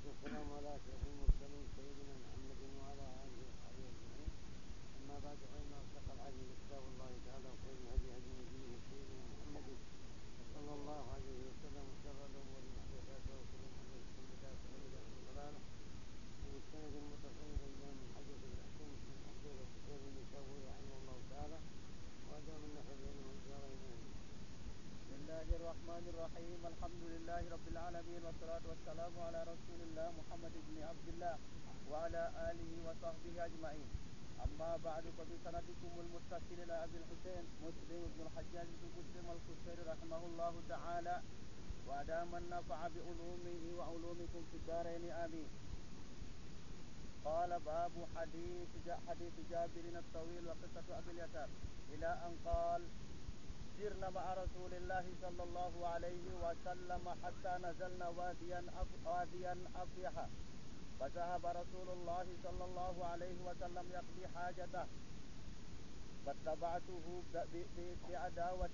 والسلام على أشرف المرسلين سيدنا محمد وعلى آله وصحبه أجمعين. أما بعد، فإن أصدق الحديث كتاب الله تعالى وخير الهدي هدي نبيه سيدنا محمد صلى الله عليه وسلم، وشر الأمور محدثاتها وكل محدثة بدعة وبدعة ضلالة، ومستند متصل إلى من حدث الأحسن من حدث الحسين النسوي رحمه الله تعالى، وأدام النفع بينهم الدارين. بسم الله الرحمن الرحيم. الحمد لله رب العالمين، والصلاة والسلام على رسول الله محمد بن عبد الله وعلى آله وصحبه أجمعين. أما بعد، فبسندكم المتصل إلى أبي الحسين مسلم بن الحجاج بن مسلم القشيري رحمه الله تعالى، وأدام النفع بعلومه وعلومكم في الدارين آمين. قال: باب حديث جابر الطويل وقصة أبي اليسار، إلى أن قال: سرنا مع رسول الله صلى الله عليه وسلم حتى نزلنا واديا أفيحا، فذهب رسول الله صلى الله عليه وسلم يقضي حاجته، فاتبعته بإداوة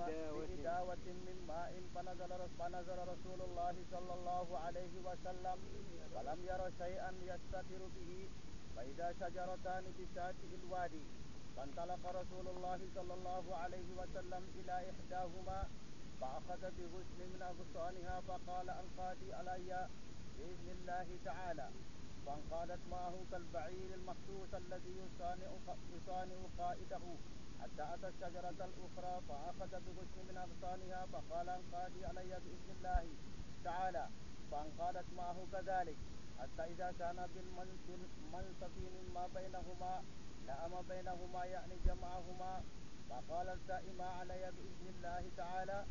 من ماء، فنزل رسول الله صلى الله عليه وسلم فلم ير شيئا يستتر به، فإذا شجرتان بشاطئ الوادي، فانطلق رسول الله صلى الله عليه وسلم إلى إحداهما فأخذ بغصن من أغصانها فقال: أنقادي علي بإذن الله تعالى، فانقادت معه كالبعير المخصوص الذي يصانع قائده، حتى أتى الشجرة الأخرى فأخذ بغصن من أغصانها فقال: أنقادي علي بإذن الله تعالى، فانقادت معه كذلك، حتى إذا كان بالمنصف مما بينهما لأم بينهما، يعني جمعهما، فقال: التئما علي بإذن الله تعالى،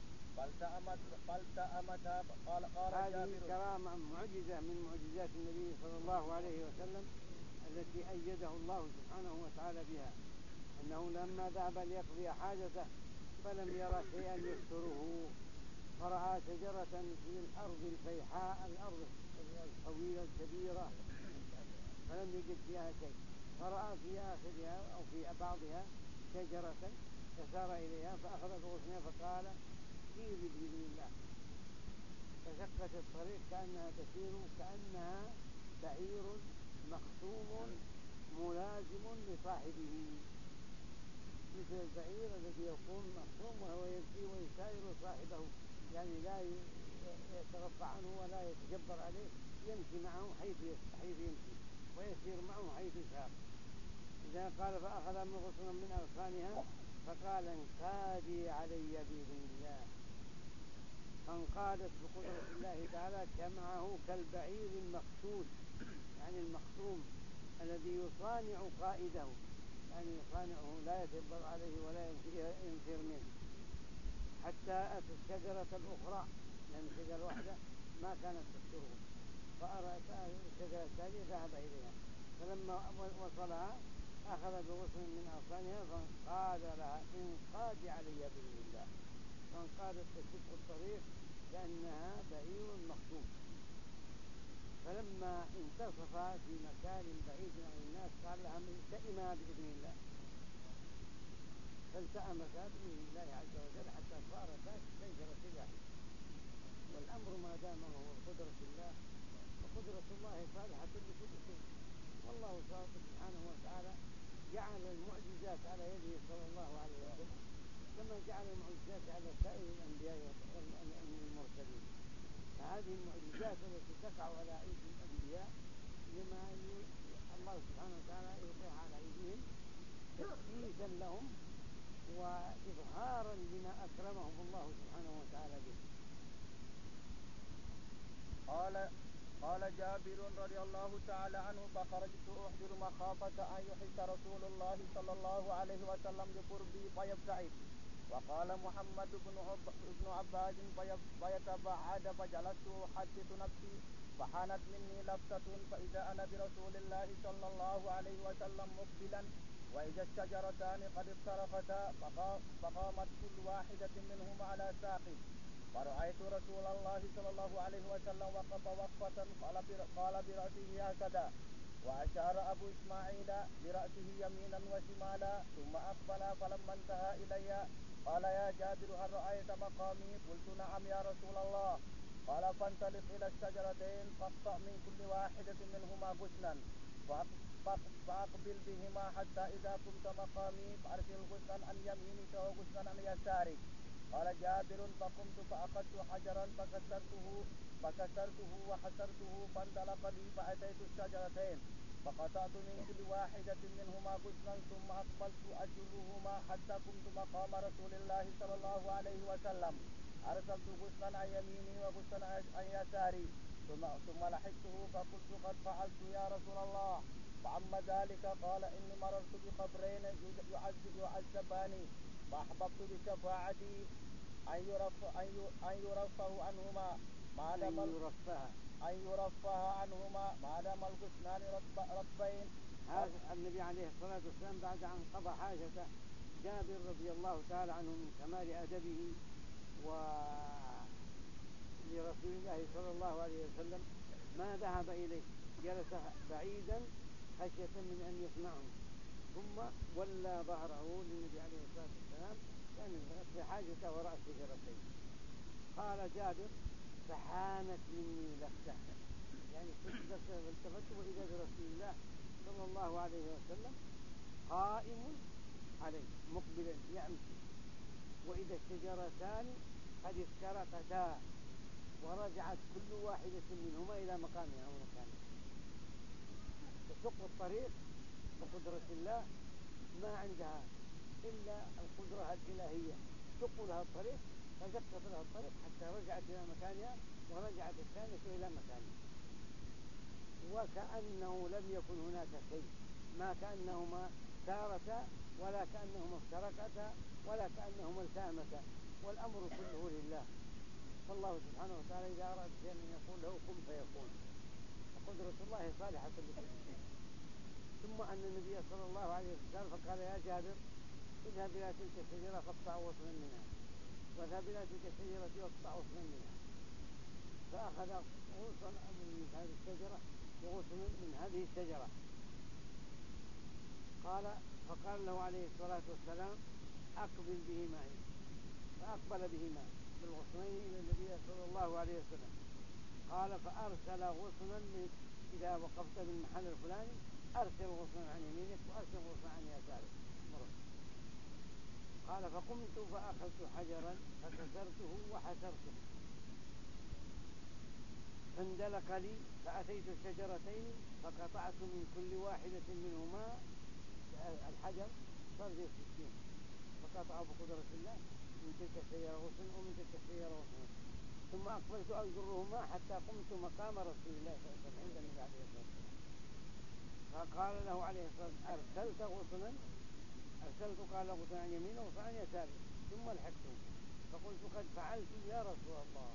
فالتأمتا. قال هذه كرامة معجزة من معجزات النبي صلى الله عليه وسلم التي أيده الله سبحانه وتعالى بها، أنه لما ذهب ليقضي حاجته فلم يرى شيئا يستره، فرأى شجرة في الأرض الفيحاء، الأرض الطويلة الكبيرة، فلم يجد فيها شيء، فرأى في آخرها أو في بعضها شجرة، فسار إليها فأخذ بغصنها فقال: سيري بإذن الله، فشقت الطريق كأنها تسير، كأنها بعير مخصوم ملازم لصاحبه، مثل البعير الذي يكون مخصوم وهو يمشي ويسائر صاحبه، يعني لا يتغفى عنه ولا يتجبر عليه، يمشي معه حيث يمشي ويسير معه حيث سار. إذا قال: فأخذ من غصن من أغصانها فقال: انقادي علي بإذن الله، فانقادت بقدرة الله تعالى كمعه كالبعير المخشوش، يعني المخصوم الذي يصانع قائده، يعني يصانعه لا يتجبر عليه ولا ينفر منه، حتى أتى الشجرة الأخرى، لأن الشجرة واحدة ما كانت تستره، فأرى الشجرة الثانية ذهب إليها، فلما وصلها أخذ بغصن من أغصانها فانقاد لها: انقادي علي بإذن الله، فانقادت تشق الطريق كأنها بعير مخصوم. فلما انتصف في مكان بعيد عن الناس قال لها: التئما بإذن الله، فالتأمتا بإذن الله عز وجل حتى صارتا شجرة واحدة. والأمر ما دام هو قدرة الله، وقدرة الله صالحة لكل شيء، والله سبحانه وتعالى جعل المعجزات على يده صلى الله عليه وسلم كما جعل المعجزات على سائر الأنبياء والمرسلين. فهذه المعجزات التي تقع على أيدي الأنبياء لما الله سبحانه وتعالى يلقيها على أيديهم تثبيتا لهم وإظهارا لما أكرمهم الله سبحانه وتعالى به. قال جابر رضي الله تعالى عنه: فخرجت أحضر مخافة أن يحس رسول الله صلى الله عليه وسلم بقربي فيبتعد، وقال محمد بن عباد فيتبعد، فجلست أحدث نفسي، فحانت مني لفتة، فإذا أنا برسول الله صلى الله عليه وسلم مقبلا، وإذا الشجرتان قد افترقتا، فقامت كل واحدة منهما على ساق، فرأيت رسول الله صلى الله عليه وسلم وقف وقفة، قال برأسه هكذا، وأشار أبو إسماعيل برأسه يمينا وشمالا، ثم أقبل، فلما انتهى إلي قال: يا جابر، هل رأيت مقامي؟ قلت: نعم يا رسول الله. قال فانطلق إلى الشجرتين فاقطع من كل واحدة منهما غصنا فأقبل بهما حتى إذا قمت مقامي فأرسل غصنا عن يمينك وغصنا عن يسارك. قال جابر فقمت فأخذت حجرا فكسرته وحسرته فانطلق لي فأتيت الشجرتين فقطعت من كل واحدة منهما غصنا ثم أقبلت أجرهما حتى قمت مقام رسول الله صلى الله عليه وسلم. أرسلت غصنا عن يميني وغصنا عن يساري ثم لحقته فقلت قد فعلت يا رسول الله. فعم ذلك قال إني مررت بقبرين يعذبان فأحببت بشفاعتي أن يرفه عنهما ما دام الغصنان رطبين. هذا النبي عليه الصلاة والسلام بعد أن قضى حاجته جابر رضي الله تعالى عنه من كمال أدبه ولرسول الله صلى الله عليه وسلم ما ذهب إليه، جلس بعيدا خشية من أن يسمعه، ثم ولى ظهره للنبي عليه الصلاة والسلام كان في حاجته وراء الشجرتين. قال جابر فحانت مني لفتة، يعني فالتفت وإذا برسول الله صلى الله عليه وسلم قائم عليه مقبلا يمشي، وإذا الشجرتان قد افترقتا ورجعت كل واحدة منهما إلى مقامها ومكانها. تشق الطريق بقدرة الله، ما عندها إلا القدرة الإلهية، تشق لها الطريق فزقت لها الطريق حتى رجعت إلى مكانها ورجعت الثانية إلى مكانها، وكأنه لم يكن هناك شيء، ما كأنهما سارتا ولا كأنهما افترقتا ولا كأنهما التامتا، والأمر كله لله. فالله سبحانه وتعالى إذا أراد شيئا أن يقول له كن فيكون، وقدرة الله صالحة لكل شيء. ثم أن النبي صلى الله عليه وسلم فقال يا جابر اذهب إلى تلك الشجرة فاقطع غصنا منها، واذهب إلى تلك الشجرة واقطع غصنا منها. فأخذ غصنا من هذه الشجرة وغصنا من هذه الشجرة. فقال له عليه الصلاة والسلام أقبل بهما، فأقبل بهما بالغصنين إلى النبي صلى الله عليه وسلم. قال فأرسل غصنا إذا وقفت بالمحل الفلاني أرسل غصنا عن يمينك وأرسل غصنا عن يسارك. قال فقمت فأخذت حجرا فكسرته وحسرته فاندلق لي فأتيت الشجرتين فقطعت من كل واحدة منهما الحجر صار زي السكين، فقطعه بقدرة الله من تلك الشجرة غصن ومن تلك الشجرة غصن، ثم أقبلت أجرهما حتى قمت مقام رسول الله صلى الله عليه وسلم عند النبي عليه الصلاة والسلام. فقال له عليه الصلاة والسلام أرسلت غصنا؟ أرسلت قال غصنا عن يمينه وغصنا عن يساره، ثم لحقته فقلت قد فعلت يا رسول الله.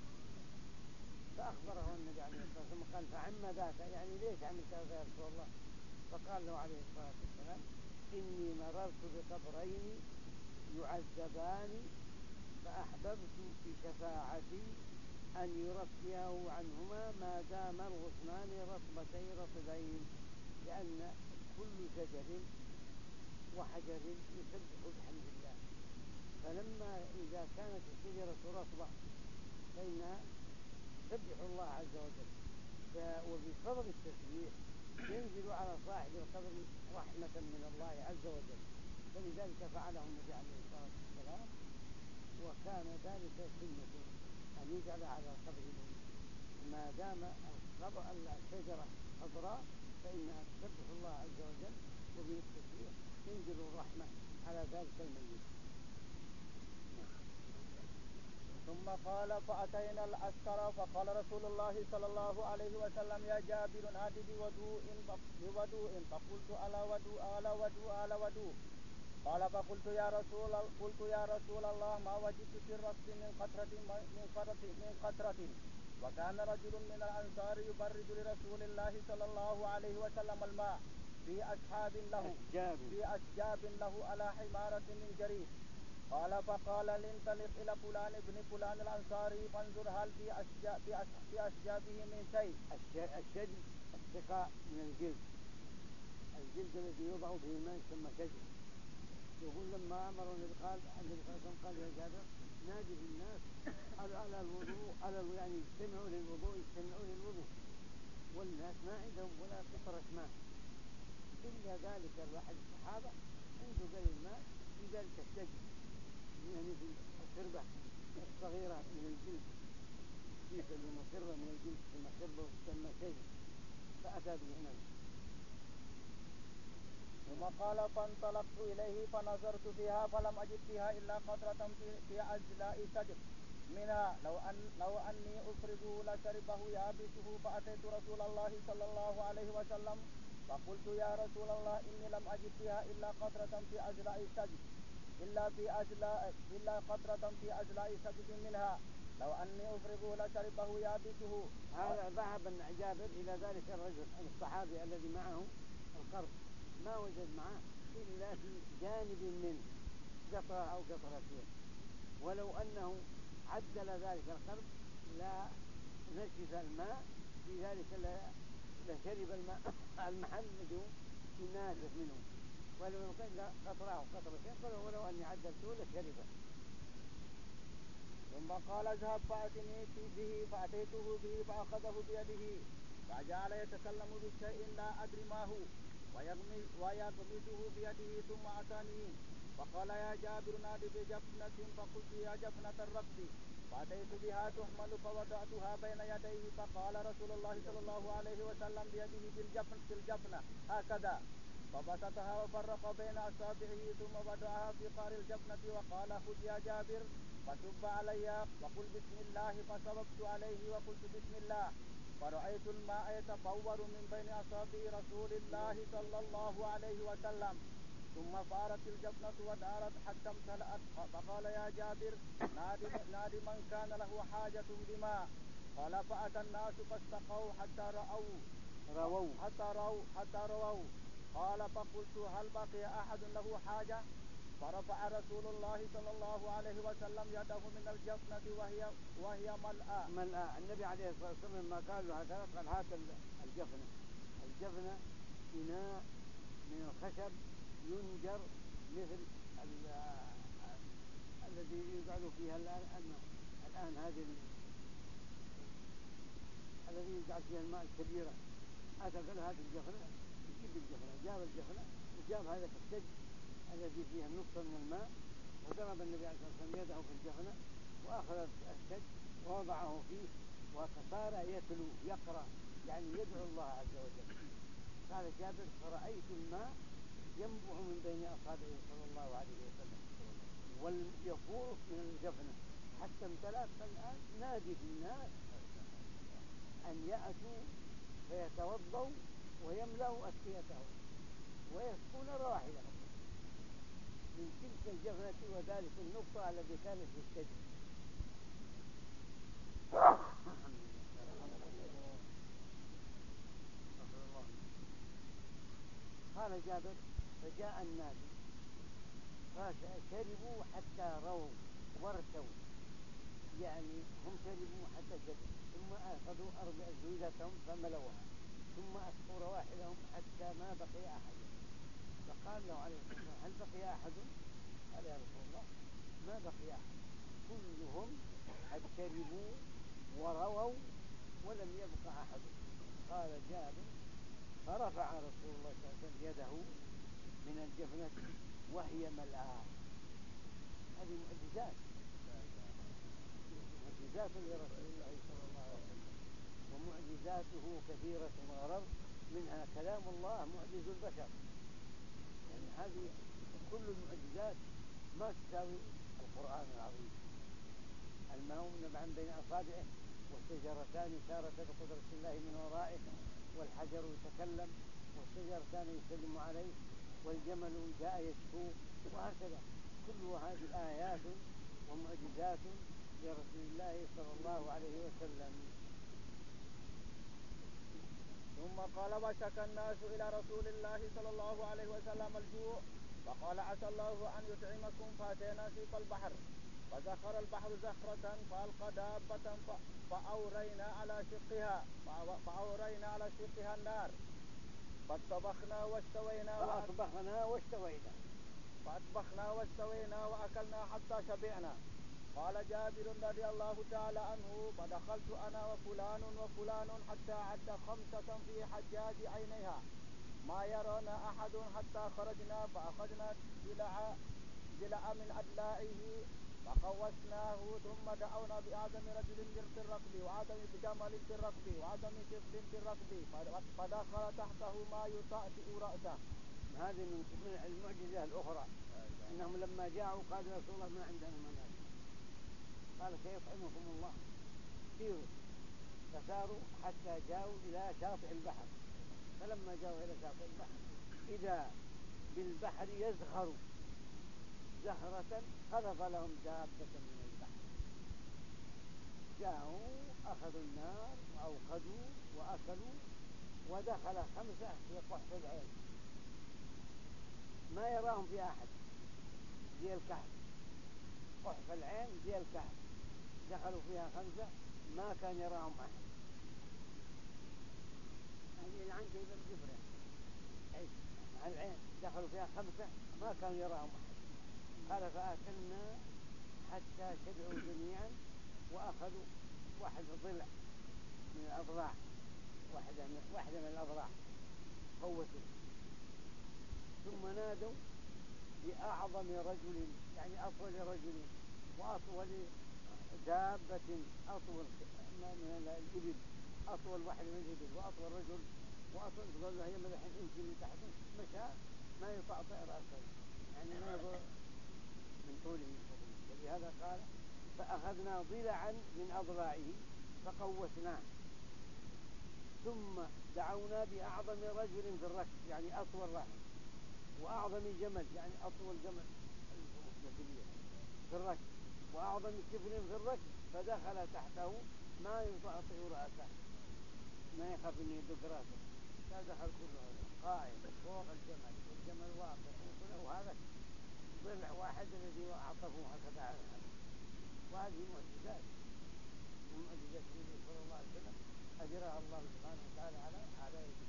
فأخبره النبي عليه الصلاة والسلام قال فعم ذاك، يعني ليش عملت هذا يا رسول الله؟ فقال له عليه الصلاة والسلام إني مررت بقبرين يعذبان فأحببت بشفاعتي أن يرفيه عنهما ما دام الغصنان رطبين، لأن كل شجر وحجر يسبح بحمد الله، فلما إذا كانت الشجرة رطبة فإنها تسبح الله عز وجل، وبفضل التسبيح ينزل على صاحب القبر رحمة من الله عز وجل، فلذلك فعله النبي عليه الصلاة والسلام، وكان ذلك سنة أن يجعل على القبر ما دام الشجرة خضراء فإنها تسبح الله عز وجل، وبالتسبيح تنزل الرحمة على ذلك الميت. ثم قال فأتينا العسكر فقال رسول الله صلى الله عليه وسلم يا جابر هذه بوضوء فقلت ألا وضوء. قال فقلت يا رسول الله ما وجدت في الرصد من قطرة. وكان رجل من الأنصار يبرد لرسول الله صلى الله عليه وسلم الماء في أشجاب له على حمارة من جريد. قال فقال لانطلق إلى فلان ابن فلان الأنصاري فانظر هل في أشجابه من شيء. الشجب السقاء من الجلد الذي يوضع به الماء ثم شجب، يقول لما أمرني قال النبي صلى الله عليه وسلم قال يا جابر نادي الناس على الوضوء يعني يجتمعوا للوضوء والناس ما عندهم ولا قطرة ماء إلا ذلك الواحد الصحابة عنده قليل ماء في ذلك السجن يعني في الخربة الصغيرة من الجلد كيف لأنه خربة من الجلد ثم خربة وتسمى سجن فأتى به نعم. ثم قال فانطلقت إليه فنظرت فيها فلم أجد فيها إلا قطرة في أجلاء سجف منها لو أني أفرغه لشربه يابسه. فأتيت رسول الله صلى الله عليه وسلم فقلت يا رسول الله إني لم أجد فيها إلا قطرة في أجلاء سجف إلا قطرة في أجلاء سجف منها لو أني أفرغه لشربه يابسه. هذا ذهب جابر إلى ذلك الرجل الصحابي الذي معه القرب ما وجد معه إلا في جانب منه قطرة أو قطرتين ولو أنه عدل ذلك القرب لا نشف الماء في ذلك لشرب الماء المحل الذي ناشف منه ولو قال قطرة أو قطرتين ولو أني عدلته لشربه. ثم قال اذهب فأتني به فأتيته به فأخذه بيده فجعل يتكلم بشيء لا أدري ما هو ويغمسه بيده ثم أتاني فقال يا جابر نادي بجفنة. فقلت يا جفنة الرقص. فأتيت بها تحمل فوضعتها بين يديه فقال رسول الله صلى الله عليه وسلم بيده بالجفنة هكذا فبسطها وفرق بين أصابعه ثم وضعها في قار الجفنة وقال خذ يا جابر فصب علي وقل بسم الله. فصببت عليه وقلت بسم الله فرأيت الماء يتفور من بين أصابع رسول الله صلى الله عليه وسلم ثم فارت الجفنة ودارت حتى امتلأت. فقال يا جابر نادي من كان له حاجة بماء. قال فأتى الناس فاستقوا حتى رووا. قال فقلت هل بقي أحد له حاجة؟ فرفع رسول الله صلى الله عليه وسلم يده من الجفنة وهي ملأى. النبي عليه الصلاة والسلام لما قال له هكذا قال هات الجفنة إناء من الخشب ينجر مثل الذي يقعد فيها الآن هذه الذي يقعد فيها الماء الكبيرة. قال هذه الجفنة يجيب الجفنة جاب الجفنة وجاب هذا السج الذي فيه النقطة من الماء وضرب النبي عليه الصلاة والسلام يده في الجفنة وأخذ السج ووضعه فيه وصار يتلو يقرأ يعني يدعو الله عز وجل. قال جابر فرأيت الماء ينبع من بين أصابعه صلى الله عليه وسلم ويفور من الجفنة حتى امتلأت. الآن نادي في الناس أن يأتوا فيتوضوا ويملأوا أسقيتهم ويسقون رواحلهم من تلك الجفنة وذلك النقطة التي كانت في السجن. قال جابر فجاء الناس فشربوا حتى رووا وارتوا يعني هم شربوا حتى شربوا ثم أخذوا أزويلتهم فملوها ثم أسقوا رواحلهم حتى ما بقي أحد. فقال له عليه الصلاة والسلام هل بقي أحد؟ قال يا رسول الله ما بقي أحد كلهم قد شربوا ورووا ولم يبقى أحد. قال جابر فرفع رسول الله صلى الله عليه وسلم يده من الجفنة وهي ملآه. هذه معجزات لرسول الله صلى الله عليه وسلم ومعجزاته كثيرة وغرر منها كلام الله معجز البشر يعني هذه كل المعجزات ما تساوي القرآن العظيم. الماء نبعا بين أصابعه والشجرتان سارتا بقدرة الله من ورائه والحجر يتكلم والشجرتان يسلم عليه والجمل جاء يشكو وهكذا كل هذه آيات ومعجزات لرسول الله صلى الله عليه وسلم. ثم قال وشكى الناس إلى رسول الله صلى الله عليه وسلم الجوع فقال عسى الله أن يطعمكم. فأتينا سيق البحر فزخر البحر زخرة فألقى دابة فأورينا على شقها النار فاطبخنا واستوينا فأطبخنا واستوينا وأكلنا حتى شبعنا. قال جابر رضي الله تعالى عنه فدخلت أنا وفلان وفلان حتى عد 5 في حجاج عينيها ما يرانا أحد حتى خرجنا فأخذنا ضلع من أضلاعه فقوسناه ثم دعونا بأعظم رجل في الركب وأعظم بجمل في الركب وأعظم طفل في الركب فدخل تحته ما يطأطئ رأسه. هذه من المعجزة الأخرى أنهم لما جاءوا قالوا يا رسول الله ما عندنا ما نأكل. قال سيطعمكم الله. سيروا فساروا حتى جاءوا إلى شاطئ البحر. فلما جاءوا إلى شاطئ البحر إذا بالبحر يزخر زهرة خلف لهم دابة من البحر. جاءوا أخذوا النار وأوقدوا وأكلوا ودخل 5 في قحف العين ما يراهم في أحد زي الكهف. قحف العين زي الكهف دخلوا فيها 5 ما كان يراهم أحد. يعني العين كيف الجبرة مع العين دخلوا فيها 5 ما كان يراهم أحد. قال فأكلنا حتى شبعوا جميعا وأخذوا 1 ضلع من الأضلاع واحدة من الأضلاع قوتوا. ثم نادوا بأعظم رجل يعني أطول رجل وأطول دابة أطول من الإبل أطول واحد من الإبل وأطول رجل وأطول قال له هي ملحين امشي من تحت مشى ما يطأطئ رأسه يعني ما يضر من طوله. ولهذا قال فأخذنا ضلعا من أضلاعه فقوسناه ثم دعونا بأعظم رجل في الركب يعني أطول واحد وأعظم جمل يعني أطول جمل في الركب وأعظم طفل في الركب فدخل تحته ما يطأطئ رأسه ما يخاف أن يدق رأسه فدخل كله قائم فوق الجمل والجمل واقف وهذا ضلع واحد الذي أعطفوه هكذا على الحمد. وهذه معجزات من معجزات النبي صلى الله عليه وسلم أجراها الله سبحانه وتعالى على يده.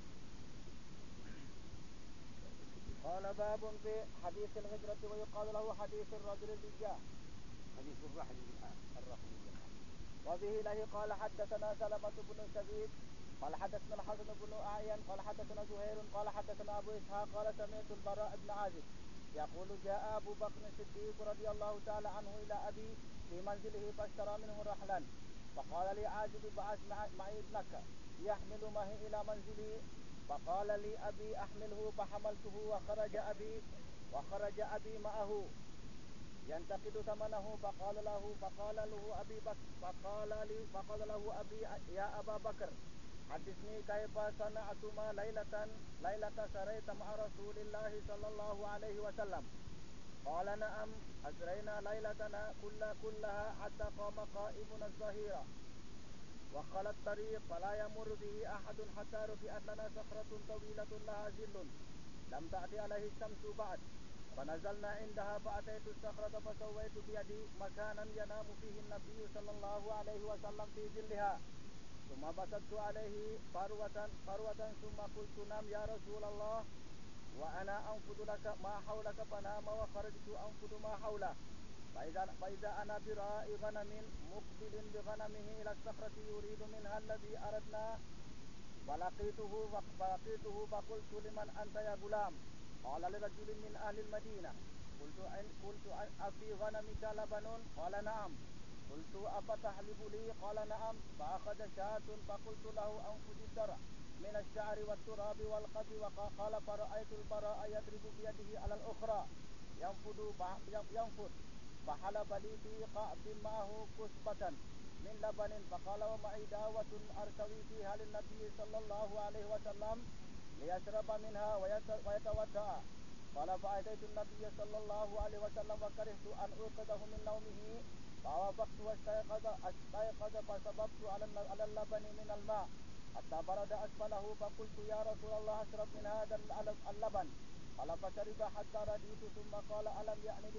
قال باب في حديث الهجرة ويقال له حديث الرجل البجاء حديث الرحل وبه له قال حدثنا سلمة بن شبيب قال حدثنا الحسن بن أعين قال حدثنا زهير قال حدثنا أبو إسحاق قال سمعت البراء بن عازب يقول جاء أبو بكر الصديق رضي الله تعالى عنه إلى أبي في منزله فاشترى منه رحلا فقال لي عازب بعث معي ابنك يحمل معي إلى منزلي فقال لي أبي أحمله فحملته وخرج أبي معه ينتقد ثمنه فقال له أبي يا أبا بكر حدثني كيف صنعتما ليلة سريت مع رسول الله صلى الله عليه وسلم. قال نعم أسرينا ليلتنا كلها حتى قام قائمنا الظهيرة وخلى الطريق فلا يمر به أحد حتى رفعت لنا صخرة طويلة لها ظل لم تأتي عليه الشمس بعد فنزلنا عندها فأتيت الصخرة فسويت بيدي مكانا ينام فيه النبي صلى الله عليه وسلم في ظلها ثم بسطت عليه فروة ثم قلت نم يا رسول الله وأنا أنفض لك ما حولك فنام وخرجت أنفض ما حوله فإذا أنا براء غنم مقبل بغنمه إلى الصخرة يريد منها الذي أردنا فلقيته فقلت لمن أنت يا غلام؟ قال لرجل من أهل المدينة. قلت أفي غنمك لبن؟ قال نعم. قلت أفتحلب لي؟ قال نعم. فأخذ شاة فقلت له أنفذ الدرع من الشعر والتراب والقذ وقال فرأيت البراء يضرب بيده على الأخرى ينفذ فحلب لي في قعب معه كسبة من لبن فقال ومعي داوة أرتوي فيها للنبي صلى الله عليه وسلم ليشرب منها ويتودع. قال فأتيت النبي صلى الله عليه وسلم وكرهت أن أوقظه من نومه فوافقت واستيقظ فصببت على اللبن من الماء حتى برد أسفله فقلت يا رسول الله اشرب من هذا اللبن. قال فشرب حتى رديت ثم قال ألم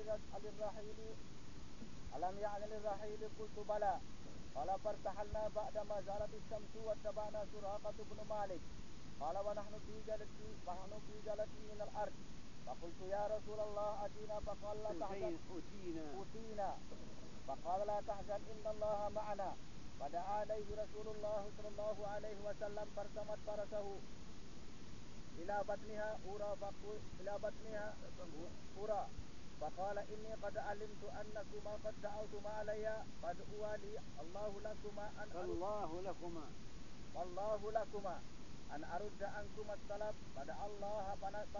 يعني للرحيل؟ قلت بلى. قال فارتحلنا بعدما زالت الشمس واتبعنا سراقة بن مالك. قال ونحن في جلد من الأرض فقلت يا رسول الله أتينا فقال لا تحزن. أتينا فقال لا تحزن إن الله معنا. فدعا عليه رسول الله صلى الله عليه وسلم فارتمت فرسه إلى بطنها أرى فقال إني قد علمت أنكما قد دعوتما علي فادعوا لي الله لكما أن أرد عنكما الطلب. فدعا الله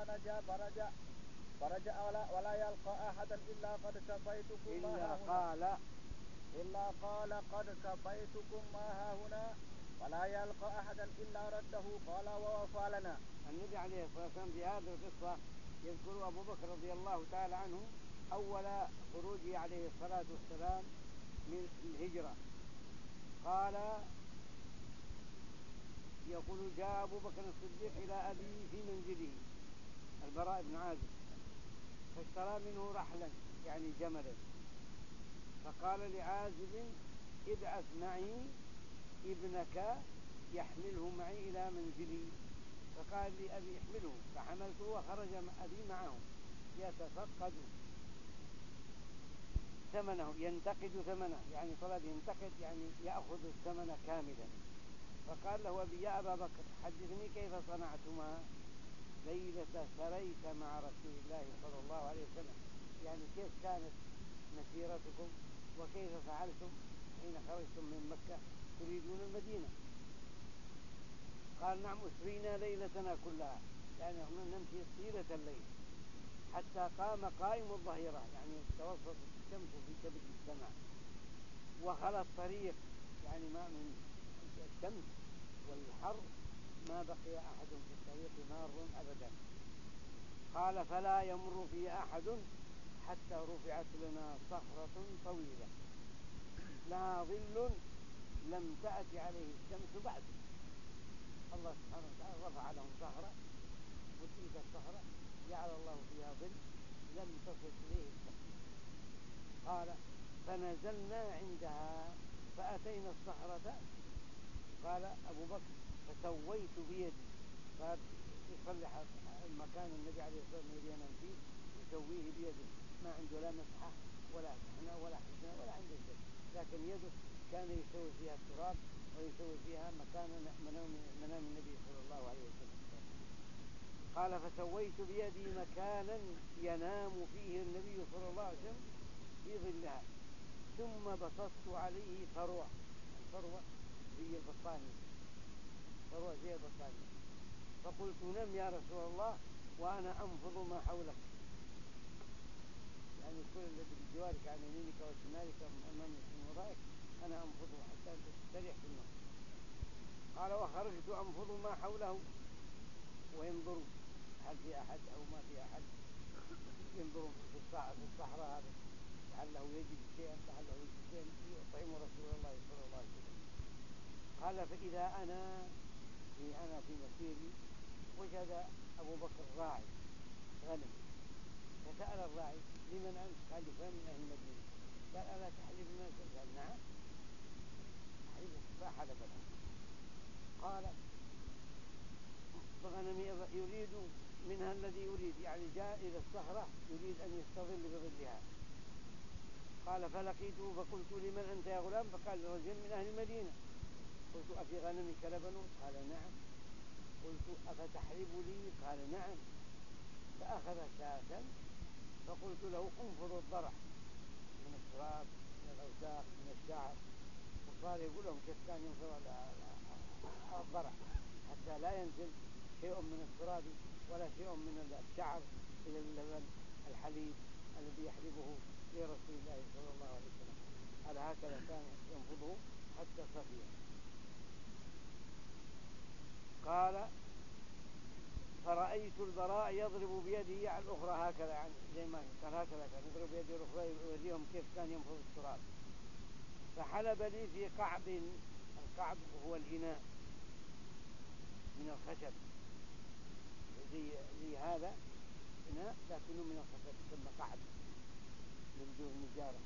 فرجع ولا يلقى أحدا إلا قد كفيتكم ما ها هنا ولا يلقى أحدا إلا رده. قال ووفى لنا. النبي عليه الصلاة والسلام في هذه القصة يذكر أبو بكر رضي الله تعالى عنه أول خروجه عليه الصلاة والسلام من الهجرة. قال يقول جاء أبو بكر الصديق إلى أبيه في منزله البراء بن عازب فاشترى منه رحلا يعني جملا. فقال لعازب ابعث معي ابنك يحمله معي إلى منزلي. فقال لي أبي احمله فحملته وخرج أبي معه يتفقد ثمنه ينتقد ثمنه يعني طلب ينتقد يعني يأخذ الثمن كاملا. فقال له أبي يا أبا بكر حدثني كيف صنعتما ليلة سريت مع رسول الله صلى الله عليه وسلم يعني كيف كانت مسيرتكم وكيف فعلتم حين خرجتم من مكة تريدون المدينة. قال نعم أسرينا ليلتنا كلها يعني نمشي طيلة الليل حتى قام قائم الظهيرة يعني توسط الشمس في كبد السماء وخلى الطريق يعني ما من الشمس والحر ما بقي أحد في الطريق مار أبدا. قال فلا يمر في أحد حتى رفعت لنا صخرة طويلة لها ظل لم تأتي عليه الشمس بعد. الله سبحانه وتعالى رفع لهم صخرة وتلك الصخرة جعل الله فيها ظل لم تصل إليه الشمس. قال فنزلنا عندها فأتينا الصخرة. قال أبو بكر فسويت بيدي قال يصلح المكان النبي عليه الصلاة والسلام الذي ينام فيه يسويه بيده ما عنده لا مسحة ولا سحنة ولا حسنة ولا عنده شيء لكن يده كان يسوي فيها التراب ويسوي فيها مكان منام النبي صلى الله عليه وسلم. قال فسويت بيدي مكانا ينام فيه النبي صلى الله عليه وسلم في ظلها ثم بسطت عليه فروة. الفروة زي البطانية فقلت نم يا رسول الله وأنا أنفض ما حولك يعني كل الذي بجوارك عن يمينك وشمالك ومن أمامك ومن ورائك أنا أنفضه حتى تستريح في النوم. قال وخرجت أنفض ما حوله وينظر هل في أحد أو ما في أحد ينظر في الصحراء هذا لعله يجد شيئا يطعم رسول الله صلى الله عليه وسلم. قال فإذا أنا في مسيري وجد أبو بكر راعي غنم فسأل الراعي لمن أنت؟ قال لفلان من أهل المدينة. قال ألا تحلب لنا؟ قال نعم أحلب. فحلب له. قال فغنمي يريد منها الذي يريد يعني جاء إلى الصخرة يريد أن يستظل بظلها. قال فلقيته فقلت لمن أنت يا غلام؟ فقال رجل من أهل المدينة. قلت أفي غنمك لبن؟ قال نعم. قلت أفتحلب لي؟ قال نعم. فأخذ شاة فقلت له انفض الضرع من التراب من الأوساخ من الشعر وصار يقول لهم كيف كان ينفض الضرع حتى لا ينزل شيء من التراب ولا شيء من الشعر إلى اللبن الحليب الذي يحلبه لرسول الله صلى الله عليه وسلم. على هكذا كان ينفضه حتى صفيه. قال فرأيت البراء يضرب بيده على الأخرى هكذا يعني زي ما كان هكذا كان يضرب بيده الأخرى يوريهم كيف كان ينفض التراب. فحلب لي في قعب. القعب هو الإناء من الخشب زي هذا إناء لكنه من الخشب ثم قعب من دون النجارة.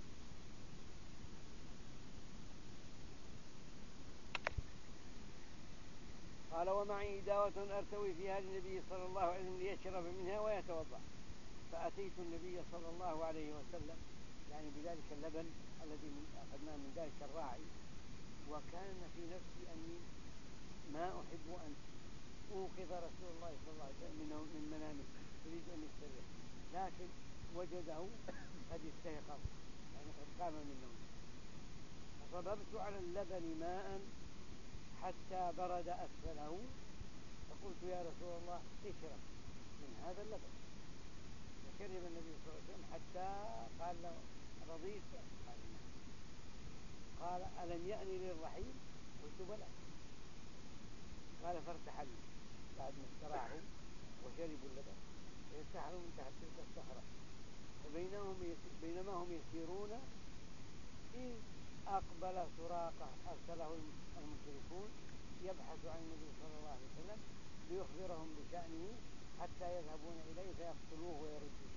قال ومعي إداوة أرتوي فيها للنبي صلى الله عليه وسلم ليشرب منها ويتوضأ. فأتيت النبي صلى الله عليه وسلم يعني بذلك اللبن الذي أخذناه من ذلك الراعي، وكان في نفسي أني ما أحب أن أوقظ رسول الله صلى الله عليه وسلم من منامه يريد أن يستريح، لكن وجده قد استيقظ يعني قد قام من نومه، فصببت على اللبن ماء حتى برد أسفله، فقلت يا رسول الله اشرب من هذا اللبن، فشرب النبي صلى الله عليه وسلم حتى قال له رضيت؟ قال نعم. قال ألم يأني للرحيل؟ قلت بلى. قال فارتحلوا بعد ما استراحوا وشربوا اللبن ارتحلوا من تحت تلك الصخرة، بينما هم يسيرون إذ أقبل سراقة أرسله المشركون يبحث عن النبي صلى الله عليه وسلم ليخبرهم بشأنه حتى يذهبون إليه فيقتلوه ويردوه.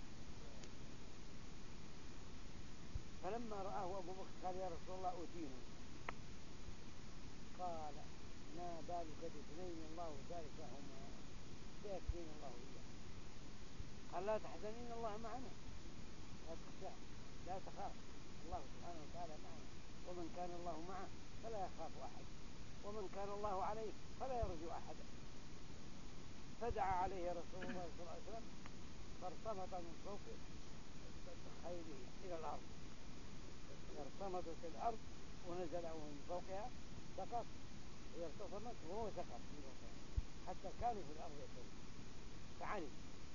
فلما رآه أبو بكر قال يا رسول الله أتيهم، قال ما بالك باثنين الله ثالثهما سيكفينا الله إياه. قال لا تحزن إن الله معنا، لا تخشى لا تخاف، الله سبحانه وتعالى معنا، ومن كان الله معه فلا يخاف أحد، ومن كان الله عليه فلا يرجو أحدا. فدعا عليه رسول الله صلى الله عليه وسلم فارتبط من فوق خيله إلى الأرض، ارتمطت الأرض ونزل من فوقها سقط، هي ارتطمت وهو سقط من فوقها حتى كانوا في الأرض يسيرون، فعلم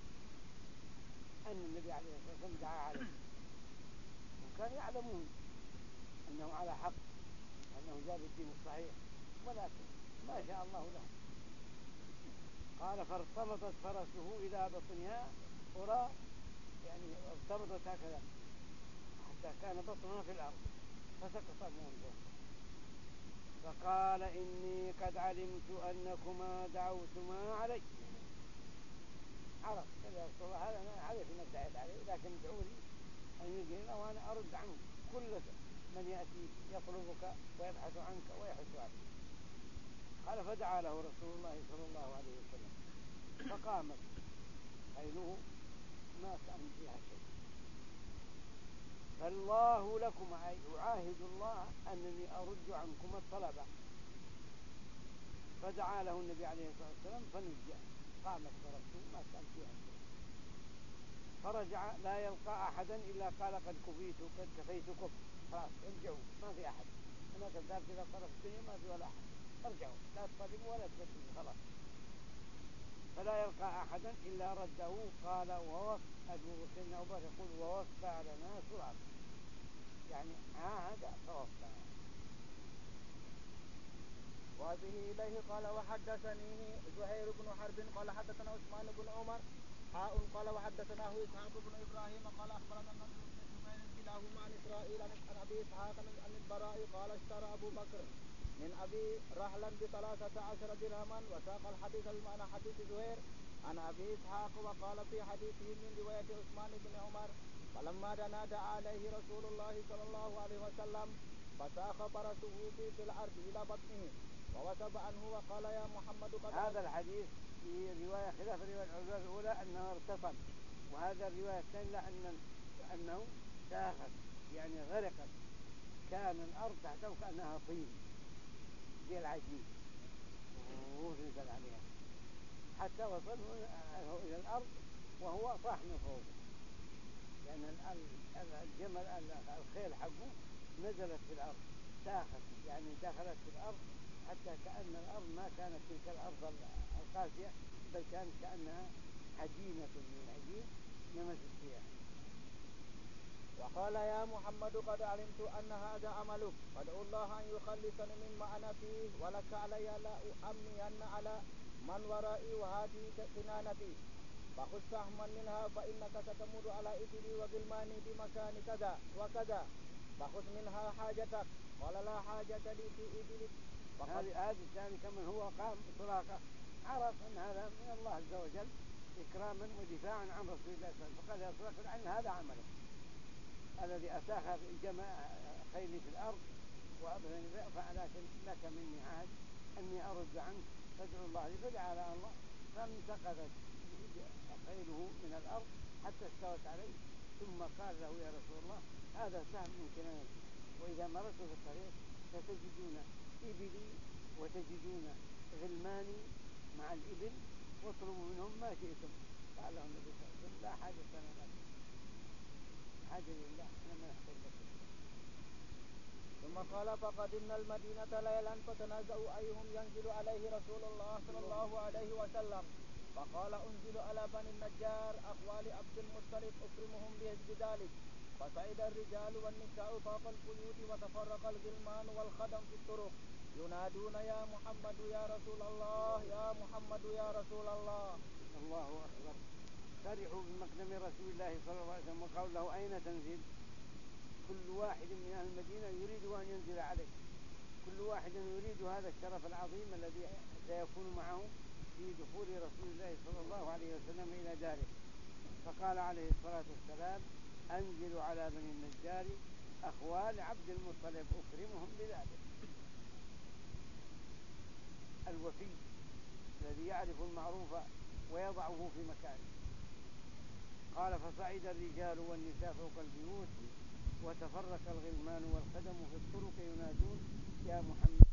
أن النبي عليه الصلاة والسلام دعا عليه، وكانوا يعلمون أنه على حق أنه جاء بالدين الصحيح، ولكن ما شاء الله له. قال فارتبطت فرسه إلى بطنها أرى يعني ارتبطت هكذا حتى كان بطنها في الأرض فسقط من فوق، فقال إني قد علمت أنكما دعوتما علي. عرف يا رسول الله هذا أنا عارف أنك دعيت علي، لكن ادعوا لي أن يجينا وأنا أرد عنك كل من يأتي يطلبك ويبحث عنك ويحث عليك. قال فدعا له رسول الله صلى الله عليه وسلم فقامت خيله ما كان فيها شيء. فالله لكم أعاهد الله أنني أرد عنكم الطلبة. فدعا له النبي عليه الصلاة والسلام فنجى، قامت فرسه ما كان فيها شيء، فرجع لا يلقى أحدا إلا قال قد كفيتكم، خلاص ارجعوا ما في أحد، أنا قد ذهبت إلى طرف الدنيا ما في ولا أحد، ارجعوا لا تطلبوا ولا تفتشوا خلاص. فلا يلقى أحدا إلا رده. قال ووفى أبو بكر يقول ووفى لنا سرعة، يعني عاهد فوفى. وهذه إليه قال وحدثني زهير بن حرب قال حدثنا عثمان بن عمر قال وحدثناه إسحاق بن إبراهيم قال أخبرنا النضر بن جبير كلاهما عن إسرائيل عن أبي إسحاق عن البراء قال اشترى أبو بكر من أبي رحلا ب13 درهما، وساق الحديث بمعنى حديث زهير عن أبي إسحاق، وقال في حديثه من رواية عثمان بن عمر فلما دعا عليه رسول الله صلى الله عليه وسلم فساخ فرسه في الأرض إلى بطنه ووثب عنه وقال يا محمد قد هذا الحديث في رواية خلاف الرواية الأولى أنه ارتطم، وهذا الرواية الثانية أنه ساخت يعني غرقت، كان الأرض تحته كأنها طين زي العجين ونزل عليها حتى وصله إلى الأرض وهو طاح من فوقه، لأن الجمل الخيل حقه نزلت في الأرض ساخت يعني دخلت في الأرض حتى كأن الأرض ما كانت تلك الأرض القاسية، بل كانت كأنها عجينة من العجين نمست فيها. وقال يا محمد قد علمت أن هذا عملك، فادعو الله أن يخلصني مما أنا فيه، ولك علي لا أؤمين على من ورائي وهذه كنانتي، فخذ سهما منها فإنك ستمر على إبلي وغلماني بمكان كذا وكذا، فخذ منها حاجتك. قال لا حاجة لي في إبلك. هذه الثاني كمن هو قام سراقة عرف أن هذا من الله عز وجل إكراما ودفاعا عن رسول الله صلى الله عليه وسلم، فقال يا سراقة أن هذا عملك الذي أساخ جمع خيلي في الأرض وأبلني، فلكن لك مني عهد أني أرد عنك، فادعو الله لي. فدعا على الله فانتقذت خيله من الأرض حتى استوت عليه، ثم قال له يا رسول الله هذا سهم من كنانتي، وإذا مررت في الطريق ستجدون إبلي وتجدون غلماني مع الإبل، واطلبوا منهم ما شئتم. قال له النبي صلى الله عليه وسلم لا حاجة لنا لك، حاجة لله احنا ما نحتاج لك. ثم قال فقدمنا المدينة ليلا فتنازعوا أيهم ينزل عليه رسول الله صلى الله عليه وسلم، فقال أنزل على بني النجار أخوال عبد المطلب أكرمهم بذلك. فصعد الرجال والنساء فوق البيوت، وتفرق الغلمان والخدم في الطرق ينادون يا محمد يا رسول الله يا محمد يا رسول الله. الله أكبر. فرحوا بمقدم رسول الله صلى الله عليه وسلم وقالوا له أين تنزل؟ كل واحد من أهل المدينة يريد أن ينزل عليه، كل واحد يريد هذا الشرف العظيم الذي سيكون معه في دخول رسول الله صلى الله عليه وسلم إلى داره. فقال عليه الصلاة والسلام أنزلوا على بني النجار أخوال عبد المطلب أكرمهم بذلك. الوفي الذي يعرف المعروف ويضعه في مكانه. قال فصعد الرجال والنساء فوق البيوت، وتفرق الغلمان والخدم في الطرق ينادون يا محمد